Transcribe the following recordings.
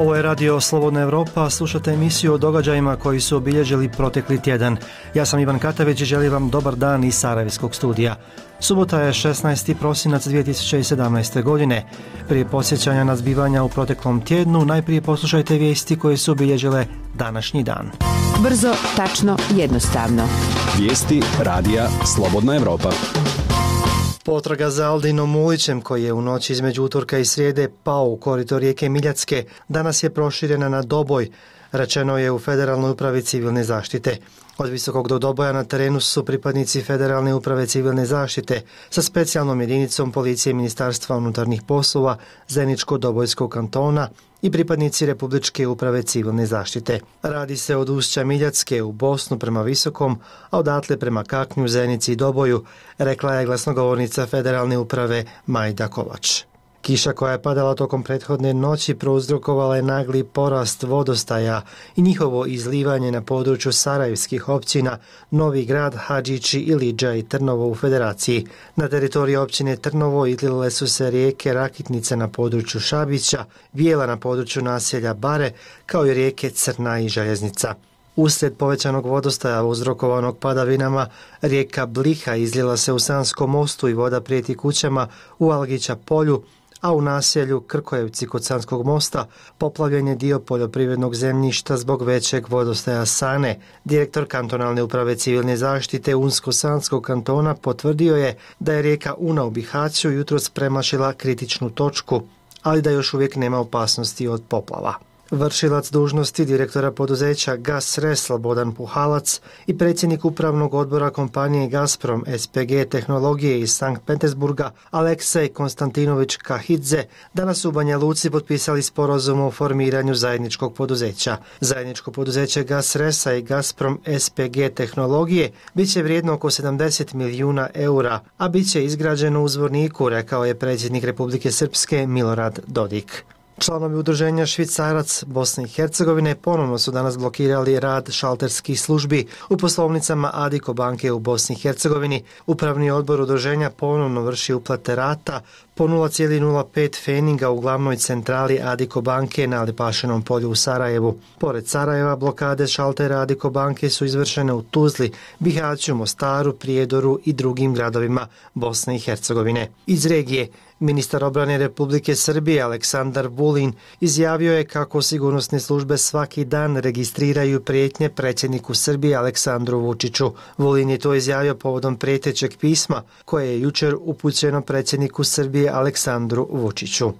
Ovo je Radio Slobodna Evropa, slušate emisiju o događajima koji su obilježili protekli tjedan. Ja sam Ivan Katavić i želim vam dobar dan iz Sarajevskog studija. Subota je 16. prosinac 2017. godine. Prije podsjećanja na zbivanja u proteklom tjednu, najprije poslušajte vijesti koje su obilježile današnji dan. Brzo, tačno, jednostavno. Vijesti Radija Slobodna Evropa. Potraga za Aldinom Mulićem, koji je u noći između utorka i srijede pao u korito rijeke Miljacke, danas je proširena na Doboj, rečeno je u Federalnoj upravi civilne zaštite. Od Visokog do Doboja na terenu su pripadnici Federalne uprave civilne zaštite sa specijalnom jedinicom policije Ministarstva unutarnjih poslova Zeničko-Dobojskog kantona i pripadnici Republičke uprave civilne zaštite. Radi se od ušća Miljacke u Bosnu prema Visokom, a odatle prema Kaknju, Zenici i Doboju, rekla je glasnogovornica Federalne uprave Majda Kovač. Kiša koja je padala tokom prethodne noći prouzrokovala je nagli porast vodostaja i njihovo izlivanje na području sarajevskih općina Novi Grad, Hadžići, Ilidža i Trnovo u Federaciji. Na teritoriji općine Trnovo izlile su se rijeke Rakitnice na području Šabića, Bijela na području naselja Bare, kao i rijeke Crna i Željeznica. Uslijed povećanog vodostaja uzrokovanog padavinama, rijeka Bliha izljela se u Sanskom mostu i voda prijeti kućama u Algića polju, a u naselju Krkojevci kod Sanskog mosta poplavljen je dio poljoprivrednog zemljišta zbog većeg vodostaja Sane. Direktor kantonalne uprave civilne zaštite Unsko-Sanskog kantona potvrdio je da je rijeka Una u Bihaću jutros premašila kritičnu točku, ali da još uvijek nema opasnosti od poplava. Vršilac dužnosti direktora poduzeća GasRes Slobodan Puhalac i predsjednik upravnog odbora kompanije Gazprom SPG tehnologije iz Sankt Petersburga Aleksej Konstantinović Kahidze danas u Banja Luci potpisali sporazum o formiranju zajedničkog poduzeća. Zajedničko poduzeće GasResa i Gazprom SPG tehnologije bit će vrijedno oko 70 milijuna eura, a bit će izgrađeno u Zvorniku, rekao je predsjednik Republike Srpske Milorad Dodik. Članovi udruženja Švicarac Bosne i Hercegovine ponovno su danas blokirali rad šalterskih službi u poslovnicama Adiko banke u Bosni i Hercegovini. Upravni odbor udruženja ponovno vrši uplate rata po 0,05 feninga u glavnoj centrali Adiko banke na Lipašenom polju u Sarajevu. Pored Sarajeva, blokade šaltera Adiko banke su izvršene u Tuzli, Bihaću, Mostaru, Prijedoru i drugim gradovima Bosne i Hercegovine. Iz regije ministar obrane Republike Srbije Aleksandar Vulin izjavio je kako sigurnosne službe svaki dan registriraju prijetnje predsjedniku Srbije Aleksandru Vučiću. Vulin je to izjavio povodom prijetećeg pisma koje je jučer upućeno predsjedniku Srbije Aleksandru Vučiću.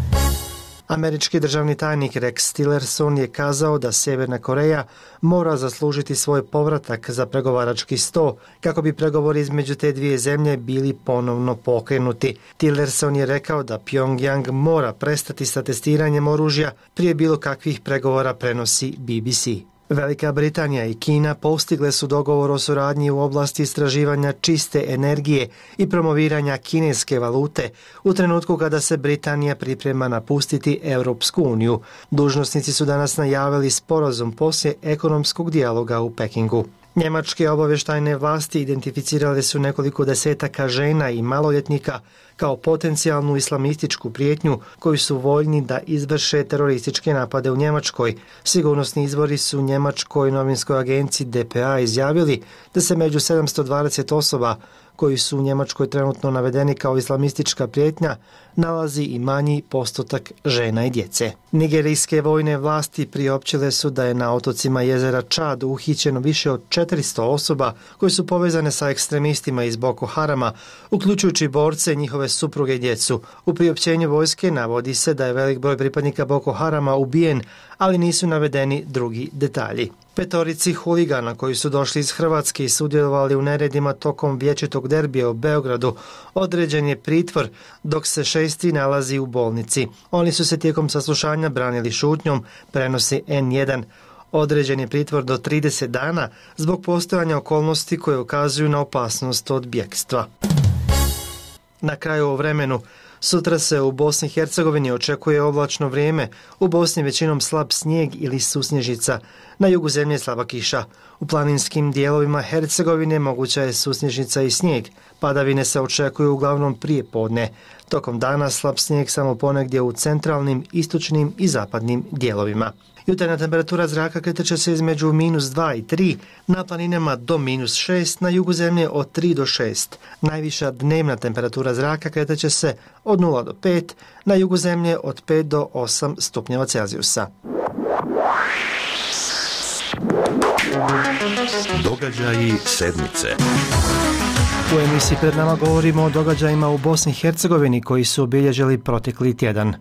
Američki državni tajnik Rex Tillerson je kazao da Sjeverna Koreja mora zaslužiti svoj povratak za pregovarački sto kako bi pregovori između te dvije zemlje bili ponovno pokrenuti. Tillerson je rekao da Pyongyang mora prestati sa testiranjem oružja prije bilo kakvih pregovora, prenosi BBC. Velika Britanija i Kina postigle su dogovor o suradnji u oblasti istraživanja čiste energije i promoviranja kineske valute u trenutku kada se Britanija priprema napustiti Europsku uniju. Dužnosnici su danas najavili sporazum poslije ekonomskog dijaloga u Pekingu. Njemačke obavještajne vlasti identificirale su nekoliko desetaka žena i maloljetnika kao potencijalnu islamističku prijetnju koju su voljni da izvrše terorističke napade u Njemačkoj. Sigurnosni izvori su njemačkoj novinskoj agenciji DPA izjavili da se među 720 osoba koji su u Njemačkoj trenutno navedeni kao islamistička prijetnja nalazi i manji postotak žena i djece. Nigerijske vojne vlasti priopćile su da je na otocima jezera Čad uhićeno više od 400 osoba koje su povezane sa ekstremistima iz Boko Harama, uključujući borce, njihove supruge i djecu. U priopćenju vojske navodi se da je velik broj pripadnika Boko Harama ubijen, ali nisu navedeni drugi detalji. 5 huligana koji su došli iz Hrvatske i sudjelovali u neredima tokom vječitog derbija u Beogradu određen je pritvor, dok se 6 nalazi u bolnici. Oni su se tijekom saslušanja branili šutnjom, prenosi N1. Određen je pritvor do 30 dana zbog postojanja okolnosti koje ukazuju na opasnost od bjekstva. Na kraju o vremenu. Sutra se u Bosni i Hercegovini očekuje oblačno vrijeme, u Bosni većinom slab snijeg ili susnježica, na jugu zemlje slaba kiša. U planinskim dijelovima Hercegovine moguća je susnježica i snijeg, padavine se očekuju uglavnom prije podne. Tokom dana slab snijeg samo ponegdje u centralnim, istočnim i zapadnim dijelovima. Jutarnja temperatura zraka kretat će se između -2 i 3, na planinama do -6, na jugu zemlje od 3 do 6. Najviša dnevna temperatura zraka kretat će se od 0 do 5, na jugu zemlje od 5 do 8 stupnjeva Celzijusa. Događaji sedmice. U emisiji pred nama govorimo o događajima u Bosni i Hercegovini koji su obilježili protekli tjedan.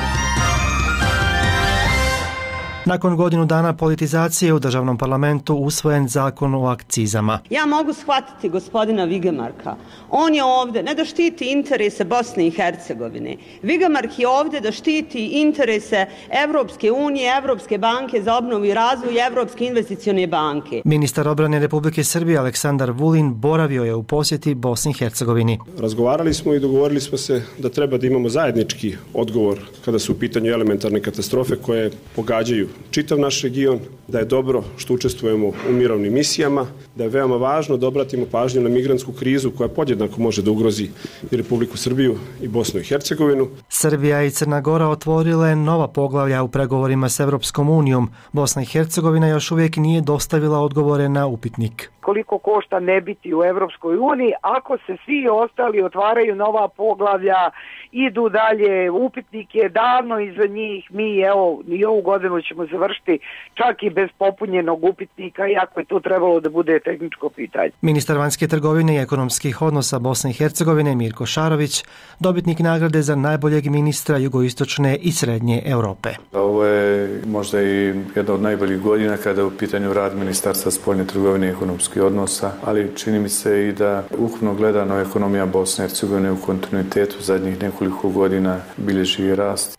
Nakon godinu dana politizacije u državnom parlamentu usvojen zakon o akcizama. Ja mogu shvatiti gospodina Vigemarka. On je ovdje ne da štiti interese Bosne i Hercegovine. Vigemark je ovdje da štiti interese Evropske unije, Evropske banke za obnovu i razvoj i Evropske investicione banke. Ministar obrane Republike Srbije Aleksandar Vulin boravio je u posjeti Bosni i Hercegovini. Razgovarali smo i dogovorili smo se da treba da imamo zajednički odgovor kada su u pitanju elementarne katastrofe koje pogađaju čitav naš region, da je dobro što učestvujemo u mirovnim misijama, da je veoma važno da obratimo pažnju na migrantsku krizu koja podjednako može da ugrozi i Republiku Srbiju i Bosnu i Hercegovinu. Srbija i Crna Gora otvorile nova poglavlja u pregovorima s Evropskom unijom. Bosna i Hercegovina još uvijek nije dostavila odgovore na upitnik. Koliko košta ne biti u Evropskoj uniji ako se svi ostali otvaraju nova poglavlja, idu dalje, upitnik je davno iza njih, mi evo i ovu godinu ćemo završiti čak i bez popunjenog upitnika, iako je to trebalo da bude tehničko pitanje. Ministar vanjske trgovine i ekonomskih odnosa Bosne i Hercegovine Mirko Šarović, dobitnik nagrade za najboljeg ministra jugoistočne i srednje Europe. Ovo je možda i jedna od najboljih godina kada je u pitanju rad Ministarstva spoljne trgovine i ekonomskih odnosa, ali čini mi se i da ukupno gledano ekonomija Bosne i Hercegovine u kontinuitetu zadnjih nekoliko godina bilježi rast.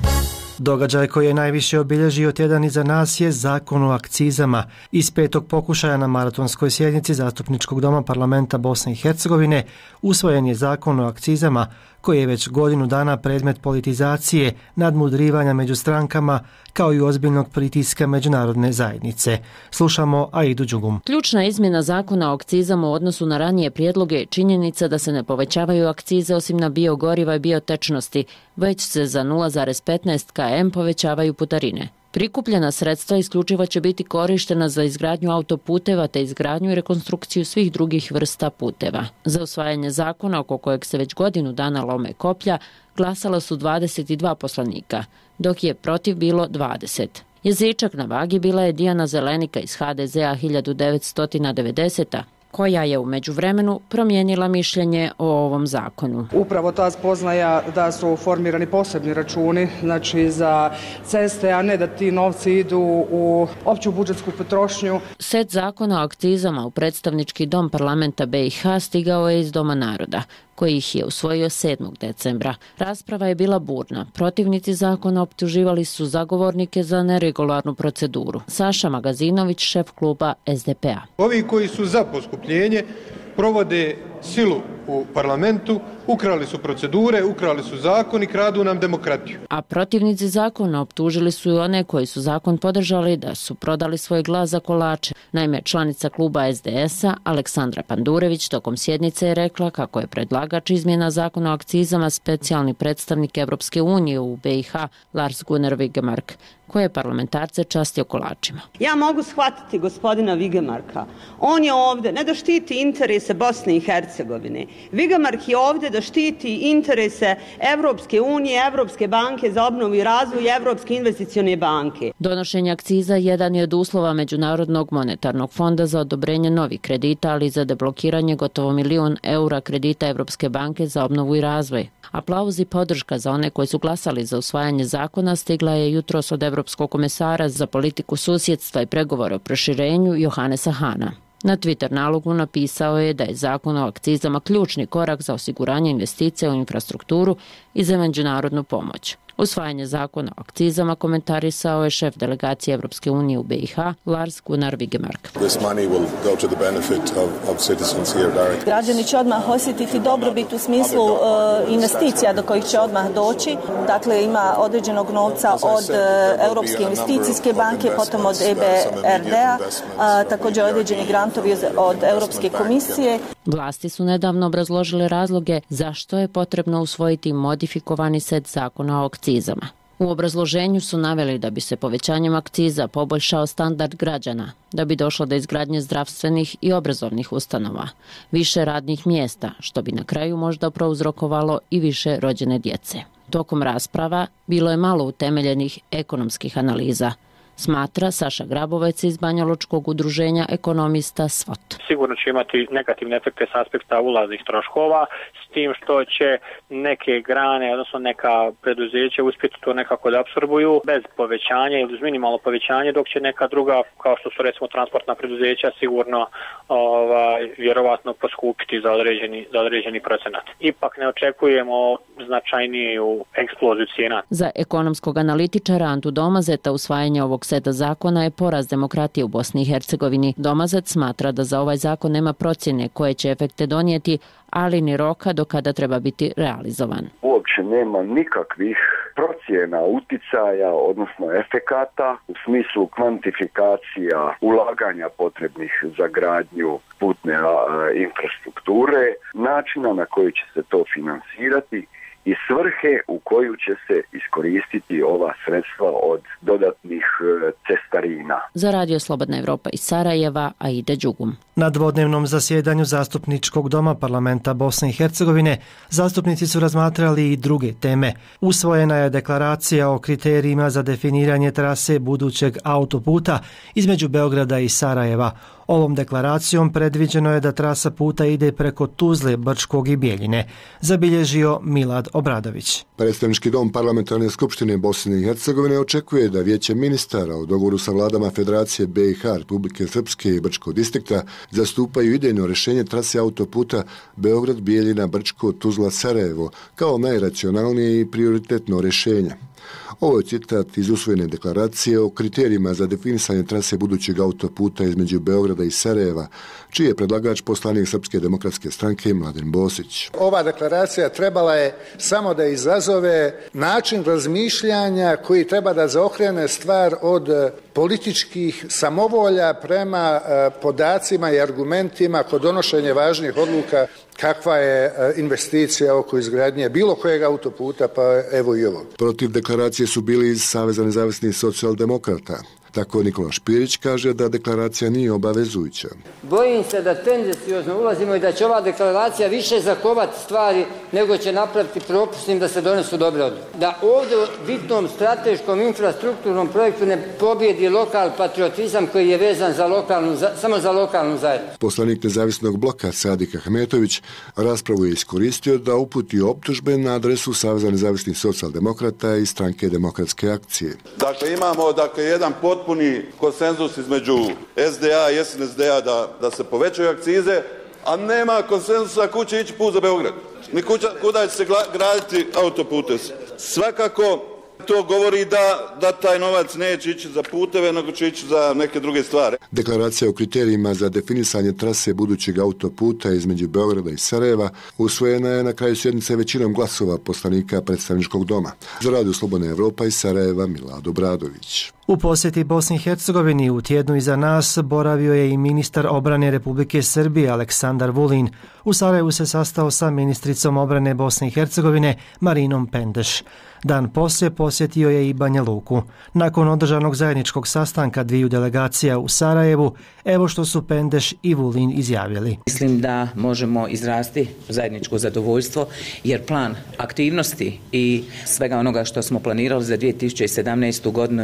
Događaj koji je najviše obilježio tjedan iza nas je zakon o akcizama. Iz 5. pokušaja na maratonskoj sjednici Zastupničkog doma parlamenta Bosne i Hercegovine usvojen je zakon o akcizama koji je već godinu dana predmet politizacije, nadmudrivanja među strankama kao i ozbiljnog pritiska međunarodne zajednice. Slušamo Aidu Đugum. Ključna izmjena zakona o akcizama u odnosu na ranije prijedloge je činjenica da se ne povećavaju akcize osim na biogoriva i biotečnosti, već se za 0,15 km povećavaju putarine. Prikupljena sredstva isključivo će biti korištena za izgradnju autoputeva te izgradnju i rekonstrukciju svih drugih vrsta puteva. Za usvajanje zakona oko kojeg se već godinu dana lome koplja glasala su 22 poslanika, dok je protiv bilo 20. Jezičak na vagi bila je Dijana Zelenika iz HDZ-a 1990. koja je u međuvremenu promijenila mišljenje o ovom zakonu. Upravo ta spoznaja da su formirani posebni računi, znači za ceste, a ne da ti novci idu u opću budžetsku potrošnju. Set zakona o akcizama u predstavnički dom parlamenta BiH stigao je iz Doma naroda, koji ih je usvojio 7. decembra. Rasprava je bila burna. Protivnici zakona optuživali su zagovornike za neregularnu proceduru. Saša Magazinović, šef kluba SDP-a. Ovi koji su za poskupljenje provode silu u parlamentu, ukrali su procedure, ukrali su zakon i kradu nam demokratiju. A protivnici zakona optužili su i one koji su zakon podržali da su prodali svoj glas za kolače. Naime, članica kluba SDS-a Aleksandra Pandurević tokom sjednice je rekla kako je predlagač izmjena zakona o akcizama specijalni predstavnik Evropske unije u BiH Lars Gunnar Vigemark, koje je parlamentarce častio kolačima. Ja mogu shvatiti gospodina Vigemarka. On je ovdje ne da štiti interese Bosne i Hercegovine. Vigemark je ovdje da štiti interese Evropske unije, Evropske banke za obnovu i razvoj i Evropske investicione banke. Donošenje akciza jedan je od uslova Međunarodnog monetarnog fonda za odobrenje novih kredita, ali i za deblokiranje gotovo €1 milion kredita Evropske banke za obnovu i razvoj. Aplauz i podrška za one koji su glasali za usvajanje zakona stigla je jutros od Evropskog komesara za politiku susjedstva i pregovore o proširenju Johannesa Hahna. Na Twitter nalogu napisao je da je zakon o akcizama ključni korak za osiguranje investicija u infrastrukturu i za međunarodnu pomoć. Usvajanje zakona o akcizama komentarisao je šef delegacije Evropske unije u BiH, Lars Gunnar Vigemark. Građani će odmah osjetiti dobrobit u smislu investicija do kojih će odmah doći. Dakle, ima određenog novca od Europske investicijske banke, potom od EBRD-a, također određeni grantovi od Europske komisije. Vlasti su nedavno obrazložile razloge zašto je potrebno usvojiti modifikovani set zakona o akcizama. U obrazloženju su naveli da bi se povećanjem akciza poboljšao standard građana, da bi došlo do izgradnje zdravstvenih i obrazovnih ustanova, više radnih mjesta, što bi na kraju možda prouzrokovalo i više rođene djece. Tokom rasprava bilo je malo utemeljenih ekonomskih analiza, smatra Saša Grabovec iz Banjalučkog udruženja ekonomista SWOT. Sigurno će imati negativne efekte s aspekta ulaznih troškova, s tim što će neke grane, odnosno neka preduzeća uspjeti to nekako da apsorbuju bez povećanja ili uz minimalno povećanje, dok će neka druga, kao što su recimo transportna preduzeća, sigurno vjerovatno poskupiti za određeni procenat. Ipak ne očekujemo značajniju eksploziju cijena. Za ekonomskog analitičara Antu Domazeta usvajanje ovog seta zakona je poraz demokratije u Bosni i Hercegovini. Domazet smatra da za ovaj zakon nema procjene koje će efekte donijeti, ali ni roka do kada treba biti realizovan. Uopće nema nikakvih procjena uticaja, odnosno efekata u smislu kvantifikacija ulaganja potrebnih za gradnju putne infrastrukture, načina na koji će se to finansirati i svrhe u koju će se iskoristiti ova sredstva od dodatnih cestarina. Za Radio Slobodna Evropa iz Sarajeva, Aida Đugum. Na dvodnevnom zasjedanju Zastupničkog doma parlamenta Bosne i Hercegovine zastupnici su razmatrali i druge teme. Usvojena je deklaracija o kriterijima za definiranje trase budućeg autoputa između Beograda i Sarajeva. Ovom deklaracijom predviđeno je da trasa puta ide preko Tuzle, Brčkog i Bijeljine, zabilježio Milad Obradović. Predstavnički dom parlamentarne skupštine Bosne i Hercegovine očekuje da Vijeće ministara u dogovoru sa vladama Federacije BiH, Republike Srpske i Brčkog distrikta zastupaju idejno rješenje trase autoputa Beograd, Bijeljina, Brčko, Tuzla, Sarajevo kao najracionalnije i prioritetno rješenje. Ovo je citat iz usvojene deklaracije o kriterijima za definisanje trase budućeg autoputa između Beograda i Sarajeva, čiji je predlagač poslanik Srpske demokratske stranke Mladen Bosić. Ova deklaracija trebala je samo da izazove način razmišljanja koji treba da zaokrene stvar od političkih samovolja prema podacima i argumentima kod donošenja važnih odluka kakva je investicija oko izgradnje bilo kojeg autoputa, pa evo i ovog. Protiv deklaracije su bili iz Saveza nezavisnih socijaldemokrata. Tako Nikola Špirić kaže da deklaracija nije obavezujuća. Bojim se da tendenciozno ulazimo i da će ova deklaracija više zakovati stvari nego će napraviti propusnim da se donesu dobre odluke. Da ovdje u bitnom strateškom infrastrukturnom projektu ne pobjedi lokal patriotizam koji je vezan samo za lokalnu zajednicu. Poslanik nezavisnog bloka Sadik Ahmetović raspravu je iskoristio da uputi optužbe na adresu Saveza nezavisnih socijaldemokrata i Stranke demokratske akcije. Dakle, imamo jedan potpuni konsenzus između SDA i SNSD-a da se povećaju akcize, a nema konsenzusa kuda će ići put za Beograd, ni kuda će se graditi autopute. Svakako to govori da taj novac neće ići za puteve, nego će ići za neke druge stvari. Deklaracija o kriterijima za definisanje trase budućeg autoputa između Beograda i Sarajeva usvojena je na kraju sjednice većinom glasova poslanika predstavničkog doma. Za Radio Slobodna Evropa iz Sarajeva, Milad Obradović. U posjeti Bosni i Hercegovini u tjednu iza nas boravio je i ministar obrane Republike Srbije Aleksandar Vulin. U Sarajevu se sastao sa ministricom obrane Bosne i Hercegovine Marinom Pendeš. Dan poslije posjetio je i Banja Luku. Nakon održanog zajedničkog sastanka dviju delegacija u Sarajevu, evo što su Pendeš i Vulin izjavili. Mislim da možemo izrasti zajedničko zadovoljstvo jer plan aktivnosti i svega onoga što smo planirali za 2017. godinu je skoro u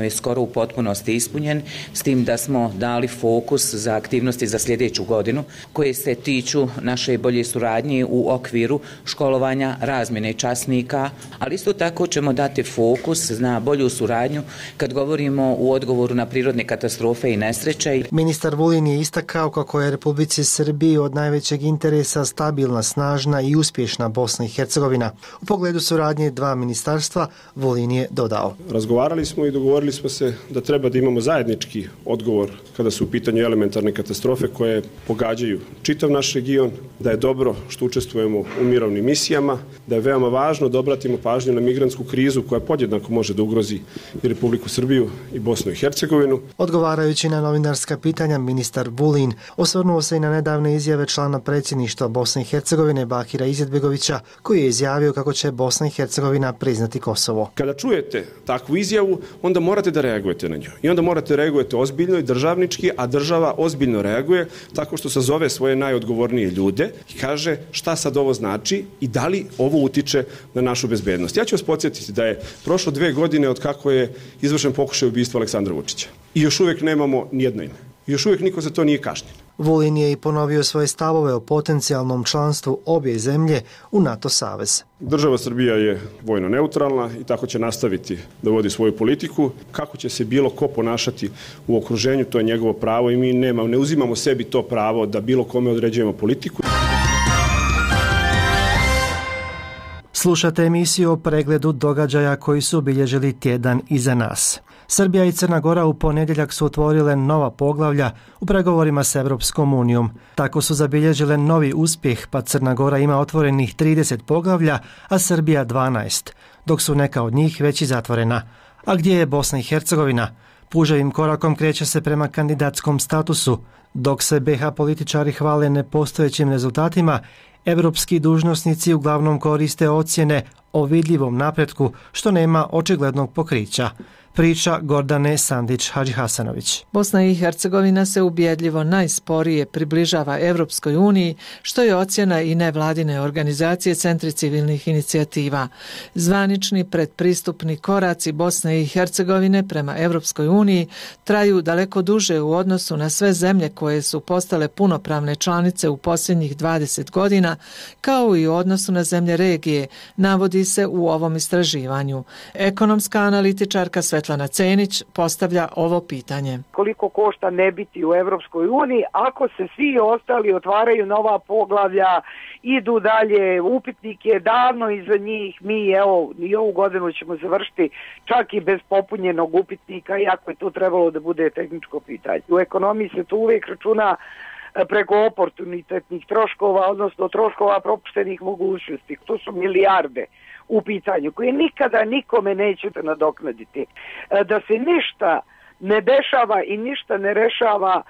potpunosti ispunjen, s tim da smo dali fokus za aktivnosti za sljedeću godinu koje se tiču naše bolje suradnje u okviru školovanja razmjene časnika, ali isto tako ćemo dati fokus na bolju suradnju kad govorimo u odgovoru na prirodne katastrofe i nesreće. Ministar Vulin je istakao kako je Republici Srbiji od najvećeg interesa stabilna, snažna i uspješna Bosna i Hercegovina. U pogledu suradnje dva ministarstva Vulin je dodao. Razgovarali smo i dogovorili smo se da treba da imamo zajednički odgovor kada su u pitanju elementarne katastrofe koje pogađaju čitav naš region, da je dobro što učestvujemo u mirovnim misijama, da je veoma važno da obratimo pažnju na migrantsku krizu koja podjednako može da ugrozi i Republiku Srbiju i Bosnu i Hercegovinu. Odgovarajući na novinarska pitanja, ministar Vulin osvrnuo se i na nedavne izjave člana predsjedništva Bosne i Hercegovine Bakira Izetbegovića, koji je izjavio kako će Bosna i Hercegovina priznati Kosovo. Kada čujete takvu izjavu, onda morate da reagujete na nju. I onda morate reagujete ozbiljno i državnički, a država ozbiljno reaguje tako što sazove svoje najodgovornije ljude i kaže šta sad ovo znači i da li ovo utiče na našu bezbednost. Ja ću vas podsjetiti da je prošlo 2 godine od kako je izvršen pokušaj ubistva Aleksandra Vučića. I još uvijek nemamo nijedno ime. I još uvijek niko za to nije kažnjen. Vulin je i ponovio svoje stavove o potencijalnom članstvu obje zemlje u NATO savez. Država Srbija je vojno neutralna i tako će nastaviti da vodi svoju politiku. Kako će se bilo ko ponašati u okruženju, to je njegovo pravo i mi ne uzimamo sebi to pravo da bilo kome određujemo politiku. Slušate emisiju o pregledu događaja koji su obilježili tjedan iza nas. Srbija i Crna Gora u ponedjeljak su otvorile nova poglavlja u pregovorima s Europskom unijom. Tako su zabilježile novi uspjeh, pa Crna Gora ima otvorenih 30 poglavlja, a Srbija 12, dok su neka od njih već i zatvorena. A gdje je Bosna i Hercegovina? Puževim korakom kreće se prema kandidatskom statusu. Dok se BiH političari hvale nepostojećim rezultatima, evropski dužnosnici uglavnom koriste ocjene o vidljivom napretku što nema očiglednog pokrića. Priča Gordane Sandić-Hadžihasanović. Bosna i Hercegovina se ubjedljivo najsporije približava Evropskoj uniji, što je ocjena i nevladine organizacije Centri civilnih inicijativa. Zvanični predpristupni koraci Bosne i Hercegovine prema Evropskoj uniji traju daleko duže u odnosu na sve zemlje koje su postale punopravne članice u posljednjih 20 godina, kao i u odnosu na zemlje regije, navodi se u ovom istraživanju. Ekonomska analitičarka Svetlana Cenić postavlja ovo pitanje. Koliko košta ne biti u Europskoj uniji ako se svi ostali otvaraju nova poglavlja, idu dalje, upitnik je davno iza njih, mi evo i ovu godinu ćemo završiti čak i bez popunjenog upitnika, iako je to trebalo da bude tehničko pitanje. U ekonomiji se to uvijek računa preko oportunitetnih troškova, odnosno troškova propuštenih mogućnosti. To su milijarde u pitanju koje nikada nikome nećete nadoknaditi. Da se ništa ne dešava i ništa ne rešava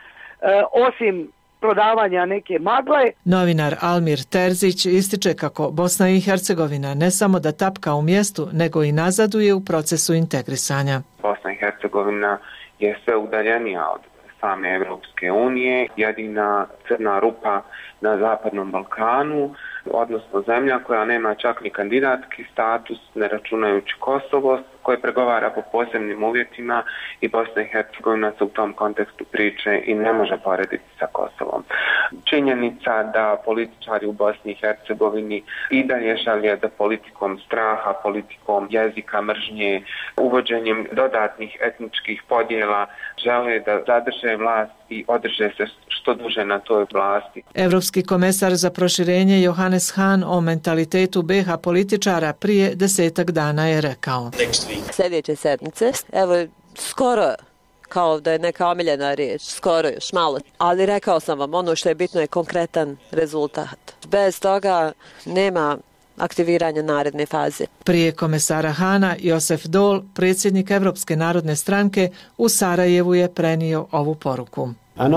osim prodavanja neke magle. Novinar Almir Terzić ističe kako Bosna i Hercegovina ne samo da tapka u mjestu, nego i nazaduje u procesu integrisanja. Bosna i Hercegovina je sve udaljenija od same Evropske unije, jedina crna rupa na Zapadnom Balkanu, odnosno zemlja koja nema čak ni kandidatski status, ne računajući Kosovo, koje pregovara po posebnim uvjetima i Bosna i Hercegovina se u tom kontekstu priče i ne može porediti sa Kosovom. Činjenica da političari u Bosni i Hercegovini i dalje šalje da politikom straha, politikom jezika, mržnje, uvođenjem dodatnih etničkih podjela žele da zadrže vlast i održe se što duže na toj vlasti. Evropski komesar za proširenje Johannes Hahn o mentalitetu BiH političara prije 10 dana je rekao: Sljedeće sedmice, evo skoro kao da je neka omiljena riječ, skoro još malo, ali rekao sam vam, ono što je bitno je konkretan rezultat. Bez toga nema aktiviranja naredne faze. Prije komesara Hana, Josef Dol, predsjednik Evropske narodne stranke, u Sarajevu je prenio ovu poruku.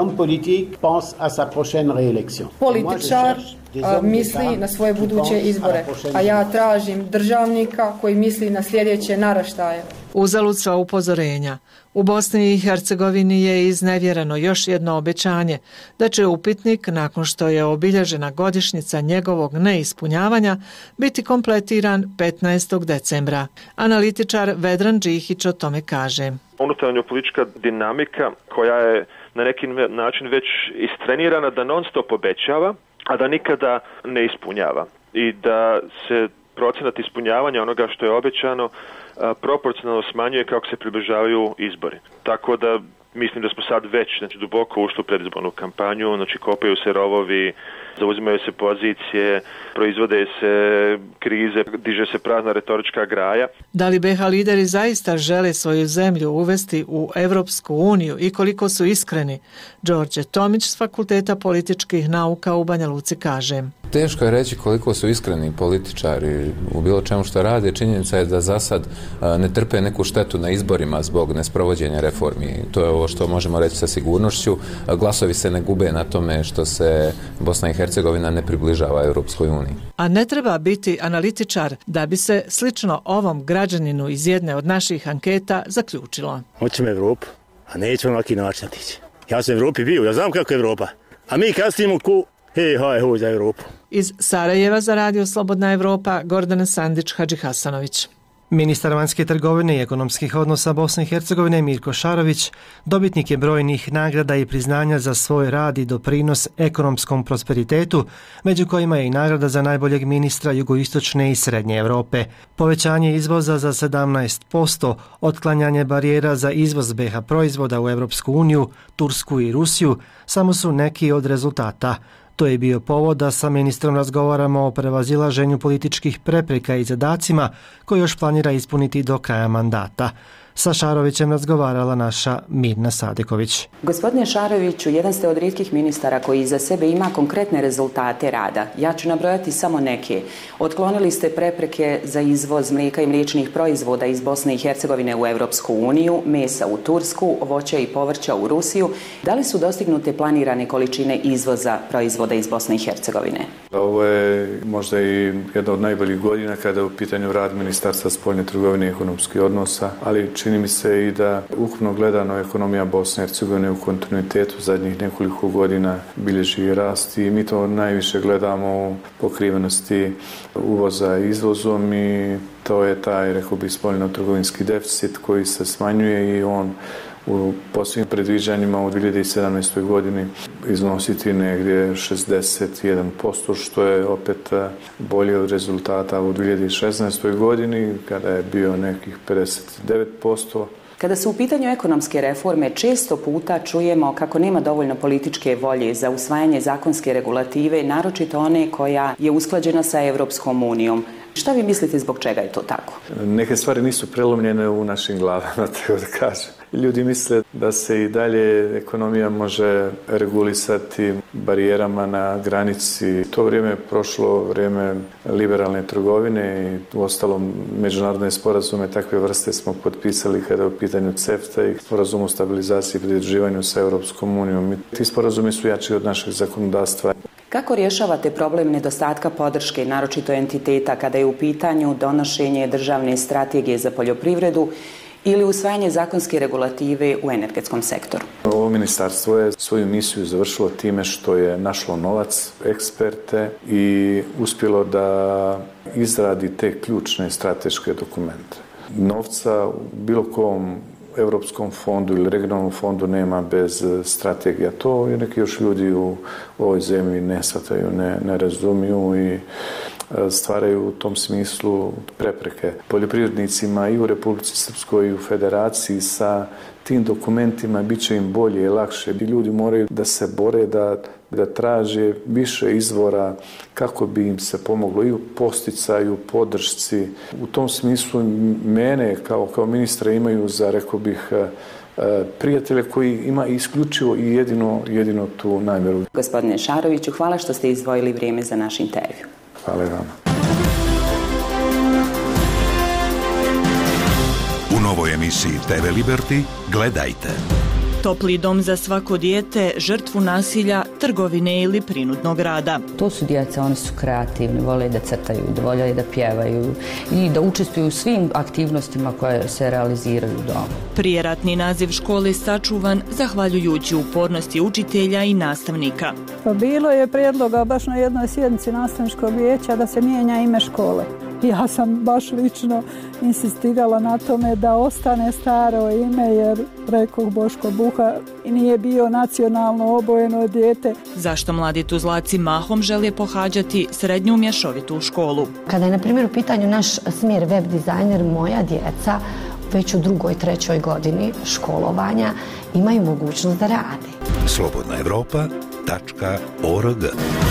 Političar misli na svoje buduće izbore, a ja tražim državnika koji misli na sljedeće naraštaje. Uzalud sva upozorenja. U Bosni i Hercegovini je iznevjereno još jedno obećanje da će upitnik, nakon što je obilježena godišnjica njegovog neispunjavanja, biti kompletiran 15. decembra. Analitičar Vedran Džihić o tome kaže. Unutarnjo politička dinamika koja je na neki način već istrenirana da non stop obećava, a da nikada ne ispunjava. I da se procenat ispunjavanja onoga što je obećano proporcionalno smanjuje kako se približavaju izbori. Tako da mislim da smo sad već duboko ušli u predizbornu kampanju, kopaju se rovovi, zauzimaju se pozicije, proizvode se krize, diže se prazna retorička graja. Da li BiH lideri zaista žele svoju zemlju uvesti u Evropsku uniju i koliko su iskreni? Đorđe Tomić s Fakulteta političkih nauka u Banja Luci kaže. Teško je reći koliko su iskreni političari u bilo čemu što rade. Činjenica je da za sad ne trpe neku štetu na izborima zbog nesprovođenja reformi. To je ovo što možemo reći sa sigurnošću. Glasovi se ne gube na tome što se Bosna i Hercegovina ne približava Europskoj uniji. A ne treba biti analitičar da bi se slično ovom građaninu iz jedne od naših anketa zaključilo. Hoćemo Evropu, a nećemo ovaki način tići. Ja sam u Evropi bio, ja znam kako je Evropa. A mi kasnimo ku hoj za Evropu. Iz Sarajeva za Radio Slobodna Evropa, Gordana Sandić, Hadži Hasanović. Ministar vanjske trgovine i ekonomskih odnosa Bosne i Hercegovine Mirko Šarović dobitnik je brojnih nagrada i priznanja za svoj rad i doprinos ekonomskom prosperitetu, među kojima je i nagrada za najboljeg ministra jugoistočne i srednje Europe. Povećanje izvoza za 17%, otklanjanje barijera za izvoz BiH proizvoda u Europsku uniju, Tursku i Rusiju samo su neki od rezultata. To je bio povod da sa ministrom razgovaramo o prevazilaženju političkih prepreka i zadacima koje još planira ispuniti do kraja mandata. Sa Šarovićem razgovarala naša Mirna Sadeković. Gospodine Šaroviću, jedan ste od rijetkih ministara koji iza sebe ima konkretne rezultate rada. Ja ću nabrojati samo neke. Otklonili ste prepreke za izvoz mlijeka i mliječnih proizvoda iz Bosne i Hercegovine u Europsku uniju, mesa u Tursku, voća i povrća u Rusiju. Da li su dostignute planirane količine izvoza proizvoda iz Bosne i Hercegovine? Ovo je možda i jedna od najboljih godina kada je u pitanju rad Ministarstva spoljne trgovine i ekonomskih odnosa, ali čini mi se i da ukupno gledano ekonomija Bosne i Hercegovine u kontinuitetu zadnjih nekoliko godina bilježi rast i mi to najviše gledamo u pokrivenosti uvoza izvozom i to je taj, rekao bih, spoljno-trgovinski deficit koji se smanjuje i on u posljednjim predviđanjima u 2017. godini iznositi negdje 61%, što je opet bolje od rezultata u 2016. godini kada je bio nekih 59%. Kada su u pitanju ekonomske reforme, često puta čujemo kako nema dovoljno političke volje za usvajanje zakonske regulative, naročito one koja je usklađena sa Europskom unijom. Šta vi mislite zbog čega je to tako? Neke stvari nisu prelomljene u našim glavama, tako da kažem. Ljudi misle da se i dalje ekonomija može regulisati barijerama na granici. To vrijeme je prošlo, vrijeme liberalne trgovine i uostalom međunarodne sporazume takve vrste smo potpisali kada je u pitanju CEFTA i sporazum o stabilizaciji i pridruživanju sa Europskom unijom. Ti sporazumi su jači od našeg zakonodavstva. Kako rješavate problem nedostatka podrške, naročito entiteta, kada je u pitanju donošenje državne strategije za poljoprivredu ili usvajanje zakonske regulative u energetskom sektoru? Ovo ministarstvo je svoju misiju završilo time što je našlo novac, eksperte i uspjelo da izradi te ključne strateške dokumente. Novca u bilo kom Europskom fondu ili regionalnom fondu nema bez strategija. To i neki još ljudi u ovoj zemlji ne shvataju, ne razumiju i stvaraju u tom smislu prepreke poljoprivrednicima i u Republici Srpskoj i u Federaciji. Sa tim dokumentima bit će im bolje i lakše. Ljudi moraju da se bore, da traže više izvora kako bi im se pomoglo i u posticaju, podršci. U tom smislu mene kao ministra imaju za, rekao bih, prijatelje koji ima isključivo i jedino tu namjeru. Gospodine Šaroviću, hvala što ste izdvojili vrijeme za naš intervju. Hvala vam. U novoj emisiji TV Liberty gledajte. Topli dom za svako dijete, žrtvu nasilja, trgovine ili prinudnog rada. To su djeca, oni su kreativni, vole da crtaju, vole da pjevaju i da učestvuju u svim aktivnostima koje se realiziraju u domu. Prijeratni naziv škole sačuvan zahvaljujući upornosti učitelja i nastavnika. Pa bilo je prijedloga baš na jednoj sjednici nastavničkog vijeća da se mijenja ime škole. Ja sam baš lično insistirala na tome da ostane staro ime jer rekoh Boško Buha nije bio nacionalno obojeno dijete. Zašto mladi Tuzlaci mahom žele pohađati srednju mješovitu školu? Kada je na primjer u pitanju naš smjer web dizajner, moja djeca već u 2. i 3. godini školovanja imaju mogućnost da rade. slobodnaevropa.org.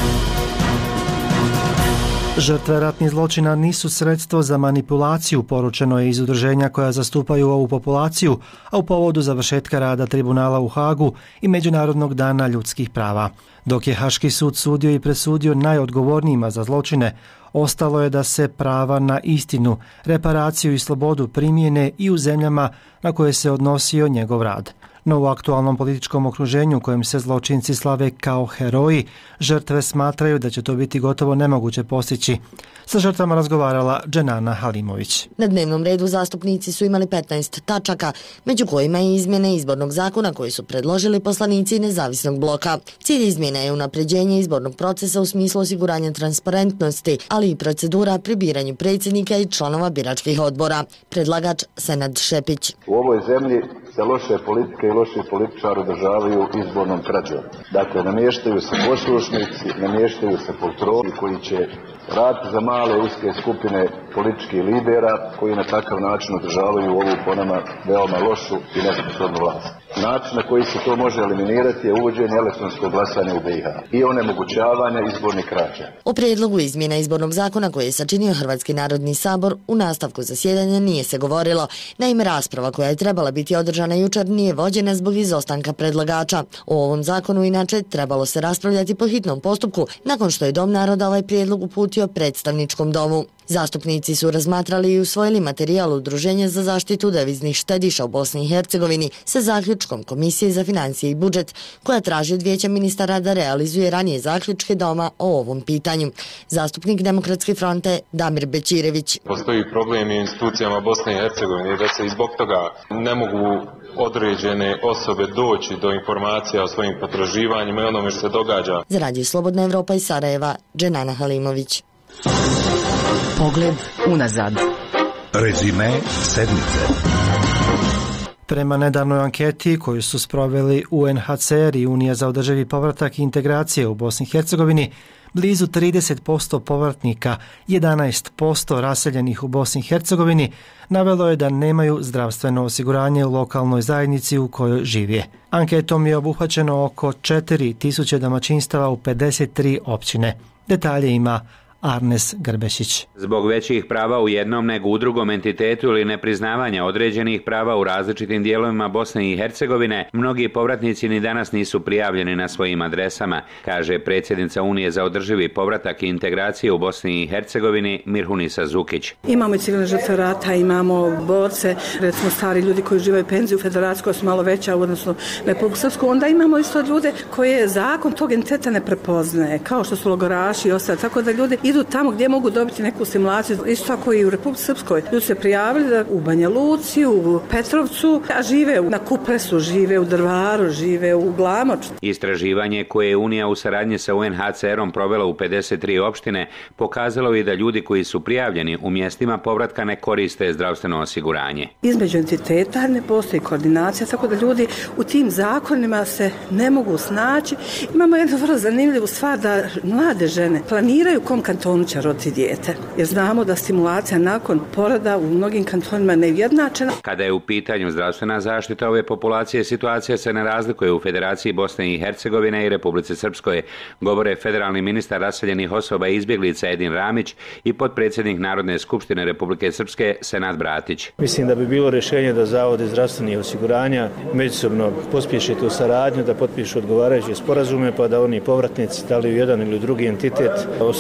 Žrtve ratnih zločina nisu sredstvo za manipulaciju, poručeno je iz udruženja koja zastupaju ovu populaciju, a u povodu završetka rada tribunala u Hagu i Međunarodnog dana ljudskih prava. Dok je Haški sud sudio i presudio najodgovornijima za zločine, ostalo je da se prava na istinu, reparaciju i slobodu primijene i u zemljama na koje se odnosio njegov rad. No u aktualnom političkom okruženju u kojem se zločinci slave kao heroji, žrtve smatraju da će to biti gotovo nemoguće postići. Sa žrtvama razgovarala Dženana Halimović. Na dnevnom redu zastupnici su imali 15 tačaka, među kojima i izmjene izbornog zakona koji su predložili poslanici nezavisnog bloka. Cilj izmjena je unapređenje izbornog procesa u smislu osiguranja transparentnosti, ali i procedura pri biranju predsjednika i članova biračkih odbora. Predlagač Senad Šepić. U ovoj zemlji se loše politike i loši političari održavaju izbornom krađom. Dakle, namještaju se poslušnici, namještaju se poltroni koji će raditi za male uske skupine političkih lidera koji na takav način održavaju ovu po nama veoma lošu i nesposobnu vlast. Način na koji se to može eliminirati je uvođenje elektronskog glasanja u BiH i onemogućavanje izbornih krađa. O prijedlogu izmjena izbornog zakona koji je sačinio Hrvatski narodni sabor u nastavku zasjedanja nije se govorilo. Naime, rasprava koja je trebala biti održana jučer nije vođena zbog izostanka predlagača. O ovom zakonu inače trebalo se raspravljati po hitnom postupku nakon što je Dom naroda ovaj prijedlog uputio predstavničkom domu. Zastupnici su razmatrali i usvojili materijal Udruženja za zaštitu deviznih štediša u Bosni i Hercegovini sa zaključkom Komisije za financije i budžet, koja traži od Vijeća ministara da realizuje ranije zaključke doma o ovom pitanju. Zastupnik Demokratske fronte Damir Bećirević. Postoji problem u institucijama Bosne i Hercegovine da se i zbog toga ne mogu određene osobe doći do informacija o svojim potraživanjima i onome što se događa. Za Radio Slobodna Evropa iz Sarajeva, Dženana Halimović. Pogled unazad. Rezime sedmice. Prema nedavnoj anketi koju su sproveli UNHCR i Unija za održivi povratak i integracije u Bosni i Hercegovini, blizu 30% povratnika, 11% raseljenih u Bosni i Hercegovini navelo je da nemaju zdravstveno osiguranje u lokalnoj zajednici u kojoj žive. Anketom je obuhvaćeno oko 4000 domaćinstava u 53 općine. Detalje ima Arnes Grbešić. Zbog većih prava u jednom nego u drugom entitetu ili nepriznavanja određenih prava u različitim dijelovima Bosne i Hercegovine, mnogi povratnici ni danas nisu prijavljeni na svojim adresama, kaže predsjednica Unije za održivi povratak i integraciju u Bosni i Hercegovini Mirhunisa Zukić. Imamo i civilne žrtve rata, imamo borce, recimo stari ljudi koji uživaju penziju u Federaciju koja su malo veća u odnosu na Republiku Srpsku, onda imamo isto ljude koje zakon tog entiteta ne prepoznaje, kao što su logoraši i ostali, tako da ljudi idu tamo gdje mogu dobiti neku stimulaciju. Isto tako i u Republici Srpskoj. Ljudi se prijavili da u Banja Luci, u Petrovcu, a žive na Kupresu, žive u Drvaru, žive u Glamoču. Istraživanje koje je Unija u saradnji sa UNHCR-om provela u 53 opštine pokazalo je da ljudi koji su prijavljeni u mjestima povratka ne koriste zdravstveno osiguranje. Između entiteta ne postoji koordinacija, tako da ljudi u tim zakonima se ne mogu snaći. Imamo jednu vrlo zanimljivu stvar da mlade žene planiraju kom kantonu će roditi dijete. Jer znamo da stimulacija nakon poroda u mnogim kantonima neujednačena. Kada je u pitanju zdravstvena zaštita ove populacije, situacija se ne razlikuje u Federaciji Bosne i Hercegovine i Republici Srpskoj, govore federalni ministar raseljenih osoba i izbjeglica Edin Ramić i potpredsjednik Narodne skupštine Republike Srpske Senad Bratić. Mislim da bi bilo rješenje da zavodi zdravstvenih osiguranja međusobno pospješe tu saradnju, da potpišu odgovarajuće sporazume pa da oni povratnici, da li u jedan ili u drugi entitet, ostvaruju zdravstvenu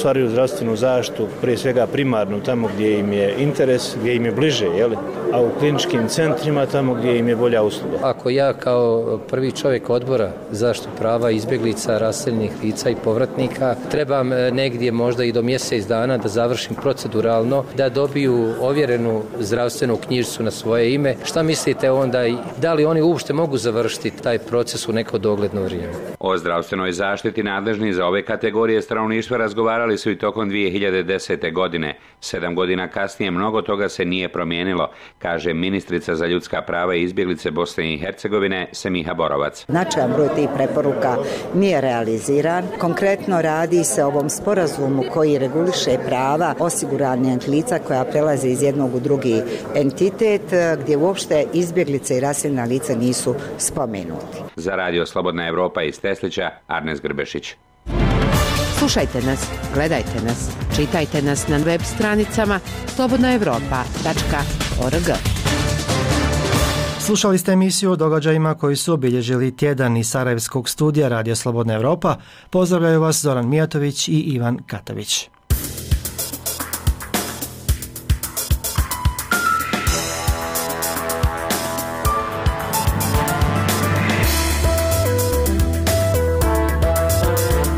zdravstvenu zaštitu, prije svega primarnu, tamo gdje im je interes, gdje im je bliže, a u kliničkim centrima tamo gdje im je bolja usluga. Ako ja kao prvi čovjek odbora zaštitu prava izbjeglica, raseljenih lica i povratnika trebam negdje možda i do mjesec dana da završim proceduralno, da dobiju ovjerenu zdravstvenu knjižicu na svoje ime, šta mislite onda, da li oni uopšte mogu završiti taj proces u neko dogledno vrijeme? O zdravstvenoj zaštiti nadležni za ove kategorije stanovništva razgovarali su i tokom 2010. godine. 7 godina kasnije mnogo toga se nije promijenilo, kaže ministrica za ljudska prava i izbjeglice Bosne i Hercegovine Semiha Borovac. Značajan broj tih preporuka nije realiziran. Konkretno radi se o ovom sporazumu koji reguliše prava osiguranih lica koja prelaze iz jednog u drugi entitet, gdje uopšte izbjeglice i raseljena lica nisu spomenuti. Za Radio Slobodna Evropa iz Teslića, Arnes Grbešić. Slušajte nas, gledajte nas, čitajte nas na web stranicama slobodnaevropa.org. Slušali ste emisiju o događajima koji su obilježili tjedan iz Sarajevskog studija Radio Slobodna Evropa. Pozdravljaju vas Zoran Mijatović i Ivan Katavić.